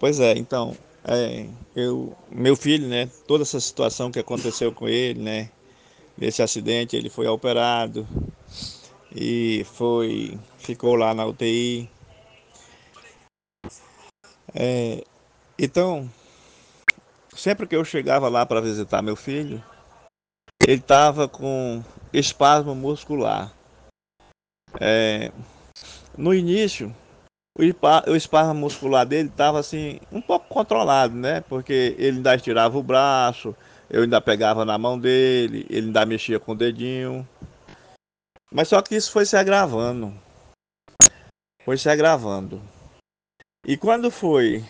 Pois é, então, meu filho, né, toda essa situação que aconteceu com ele, né, desse acidente, ele foi operado e ficou lá na UTI. Então, sempre que eu chegava lá para visitar meu filho, ele estava com espasmo muscular. No início, o espasmo muscular dele estava assim, um pouco controlado, né? Porque ele ainda estirava o braço, eu ainda pegava na mão dele, ele ainda mexia com o dedinho. Mas só que isso foi se agravando, foi se agravando. E quando foi,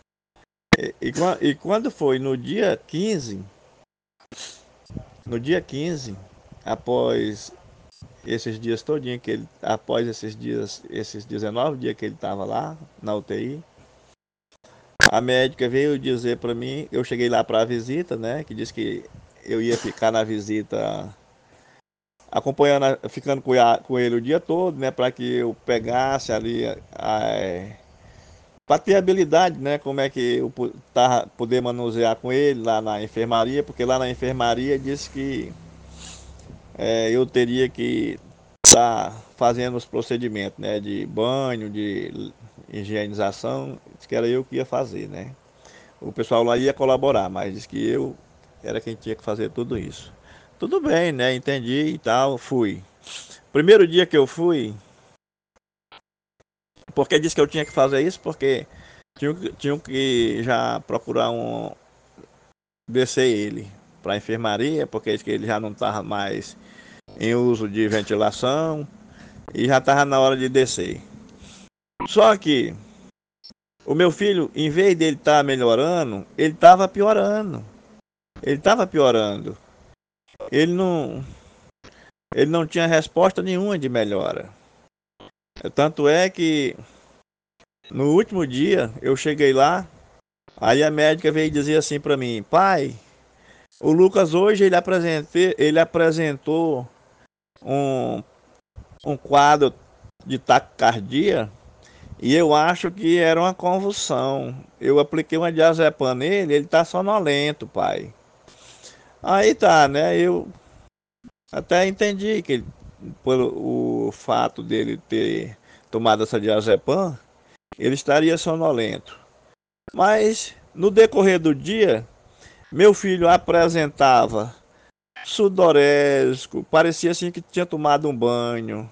e quando foi no dia 15, após esses dias todinho após esses dias, esses 19 dias que ele estava lá na UTI, a médica veio dizer para mim, eu cheguei lá para a visita, né, que disse que eu ia ficar na visita acompanhando, ficando com ele o dia todo, né, para que eu pegasse ali para ter habilidade, né, como é que eu poder manusear com ele lá na enfermaria, porque lá na enfermaria disse que eu teria que estar fazendo os procedimentos, né, de banho, de higienização, disse que era eu que ia fazer, né. O pessoal lá ia colaborar, mas disse que eu era quem tinha que fazer tudo isso. Tudo bem, né, entendi e tal, fui. Primeiro dia que eu fui, porque disse que eu tinha que fazer isso, porque tinham que já procurar descer ele para a enfermaria, porque disse que ele já não estava mais em uso de ventilação e já estava na hora de descer. Só que o meu filho, em vez dele estar melhorando, ele estava piorando. Ele estava piorando. Ele não, ele não tinha resposta nenhuma de melhora. Tanto é que no último dia eu cheguei lá, aí a médica veio dizer assim para mim: pai, o Lucas hoje ele apresentou um, um quadro de taquicardia e eu acho que era uma convulsão. Eu apliquei uma diazepam nele, ele tá sonolento, pai. Aí tá, né? Eu até entendi que pelo o fato dele ter tomado essa diazepam, ele estaria sonolento. Mas no decorrer do dia, meu filho apresentava sudorésico, parecia assim que tinha tomado um banho.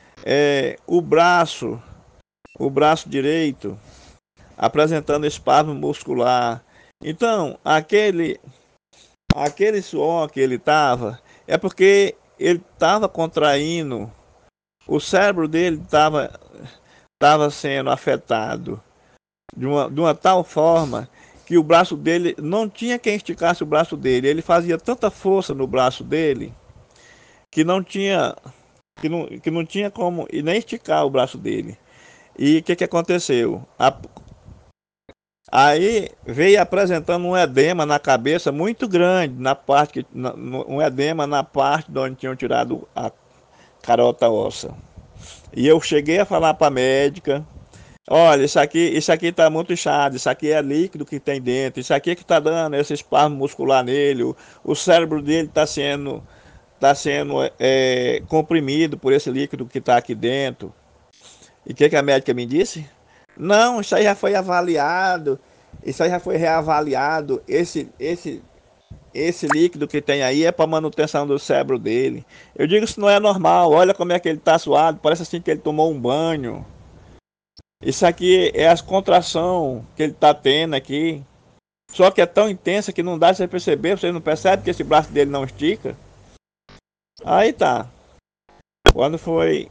O braço direito apresentando espasmo muscular. Então, aquele suor que ele estava é porque ele estava contraindo, o cérebro dele estava sendo afetado de uma tal forma que o braço dele não tinha quem esticasse o braço dele. Ele fazia tanta força no braço dele que não tinha como e nem esticar o braço dele. E o que aconteceu? Aí veio apresentando um edema na cabeça muito grande, um edema na parte de onde tinham tirado a carota óssea. E eu cheguei a falar para a médica: olha, isso aqui está muito inchado, isso aqui é líquido que tem dentro, isso aqui que está dando esse espasmo muscular nele, o cérebro dele está sendo comprimido por esse líquido que está aqui dentro. E o que a médica me disse? Não, isso aí já foi avaliado, isso aí já foi reavaliado. Esse líquido que tem aí é para manutenção do cérebro dele. Eu digo, isso não é normal. Olha como é que ele está suado, parece assim que ele tomou um banho. Isso aqui é as contração que ele está tendo aqui. Só que é tão intensa que não dá pra você perceber. Você não percebe que esse braço dele não estica. Aí tá. Quando foi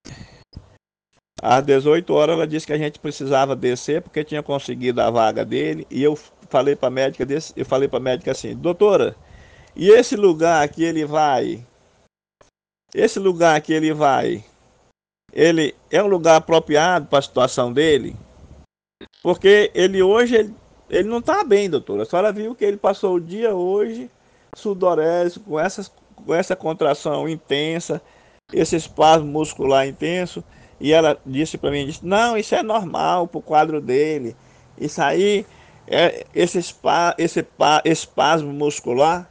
às 18 horas, ela disse que a gente precisava descer porque tinha conseguido a vaga dele. E eu falei para a médica assim: doutora, e esse lugar que ele vai? Esse lugar que ele vai, ele é um lugar apropriado para a situação dele? Porque ele não está bem, doutora. A senhora viu que ele passou o dia hoje sudorese, com essa contração intensa, esse espasmo muscular intenso. E ela disse para mim, não, isso é normal para o quadro dele. Isso aí, espasmo muscular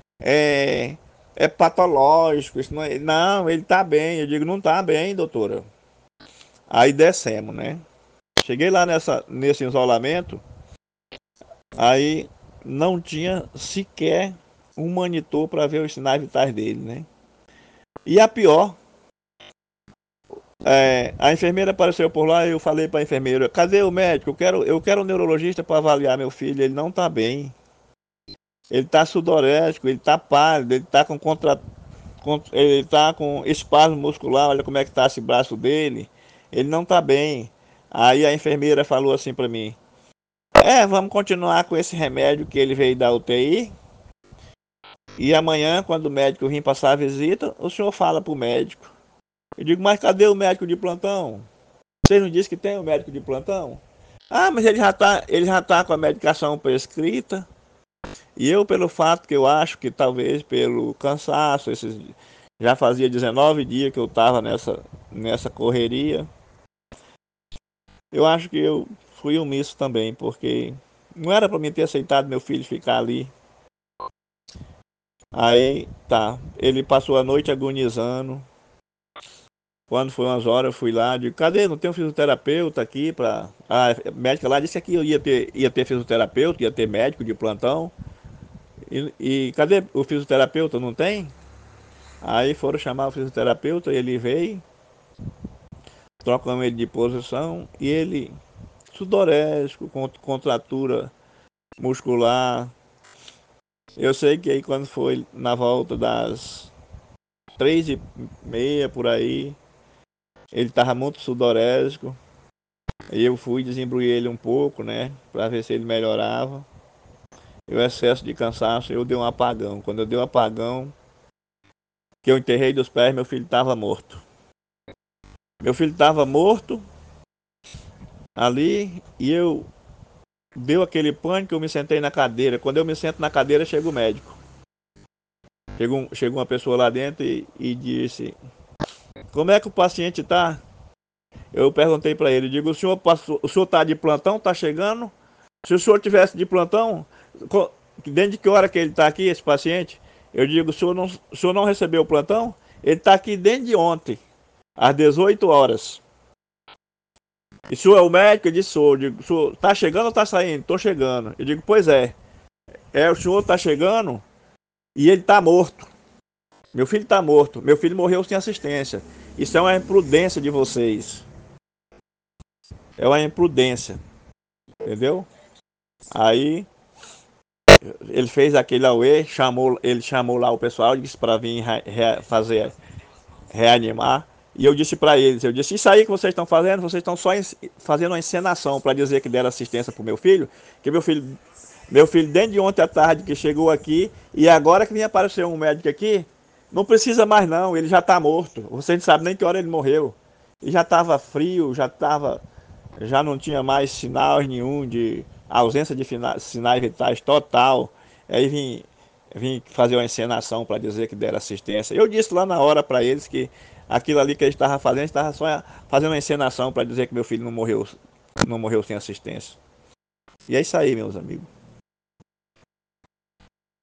é patológico. Isso não, ele tá bem. Eu digo, não tá bem, doutora. Aí descemos, né? Cheguei lá nesse isolamento, aí não tinha sequer um monitor para ver os sinais vitais dele, né? E a pior, a enfermeira apareceu por lá e eu falei para a enfermeira: cadê o médico? Eu quero um neurologista para avaliar meu filho. Ele não está bem. Ele está sudorético, ele está pálido, ele está com espasmo muscular. Olha como é que está esse braço dele. Ele não está bem. Aí a enfermeira falou assim para mim: vamos continuar com esse remédio que ele veio da UTI. E amanhã, quando o médico vir passar a visita, o senhor fala para o médico. Eu digo: mas cadê o médico de plantão? Você não disse que tem o médico de plantão? Ah, mas ele já tá com a medicação prescrita. E eu, pelo fato que eu acho que talvez pelo cansaço, já fazia 19 dias que eu estava nessa correria, eu acho que eu fui omisso também, porque não era para mim ter aceitado meu filho ficar ali. Aí, tá, ele passou a noite agonizando. Quando foi umas horas, eu fui lá, digo: cadê? Não tem um fisioterapeuta aqui para. A médica lá disse que eu ia ter fisioterapeuta, ia ter médico de plantão. E cadê o fisioterapeuta? Não tem? Aí foram chamar o fisioterapeuta, ele veio, trocamos ele de posição e ele, sudorésico, contratura muscular. Eu sei que aí quando foi na volta das 3h30 por aí, ele estava muito sudorésico. E eu fui desembrulhei ele um pouco, né, para ver se ele melhorava. E o excesso de cansaço, eu dei um apagão. Quando eu dei um apagão, que eu enterrei dos pés, meu filho estava morto. Meu filho estava morto ali e eu deu aquele pânico, eu me sentei na cadeira. Quando eu me sento na cadeira, chega o médico. Chegou uma pessoa lá dentro e disse: como é que o paciente está? Eu perguntei para ele, digo: o senhor está de plantão, está chegando? Se o senhor tivesse de plantão, dentro de que hora que ele está aqui, esse paciente? Eu digo: o senhor não recebeu o plantão? Ele está aqui desde de ontem, às 18 horas. E o senhor é o médico? Ele disse: sou. Eu digo: o senhor está chegando ou está saindo? Estou chegando. Eu digo: pois é. O senhor está chegando e ele está morto. Meu filho está morto. Meu filho morreu sem assistência. Isso é uma imprudência de vocês. É uma imprudência. Entendeu? Aí ele fez aquele auê, ele chamou lá o pessoal, disse para vir reanimar. E eu disse para eles, eu disse: isso aí que vocês estão fazendo, vocês estão só fazendo uma encenação para dizer que deram assistência para o meu filho, que meu filho desde ontem à tarde que chegou aqui, e agora que vinha aparecer um médico aqui, não precisa mais não, ele já está morto. Vocês não sabem nem que hora ele morreu. E já estava frio, já não tinha mais sinal nenhum de ausência de sinais vitais total. Aí vim fazer uma encenação para dizer que deram assistência. Eu disse lá na hora para eles que aquilo ali que eles estavam fazendo, estava só fazendo uma encenação para dizer que meu filho não morreu sem assistência. E é isso aí, meus amigos.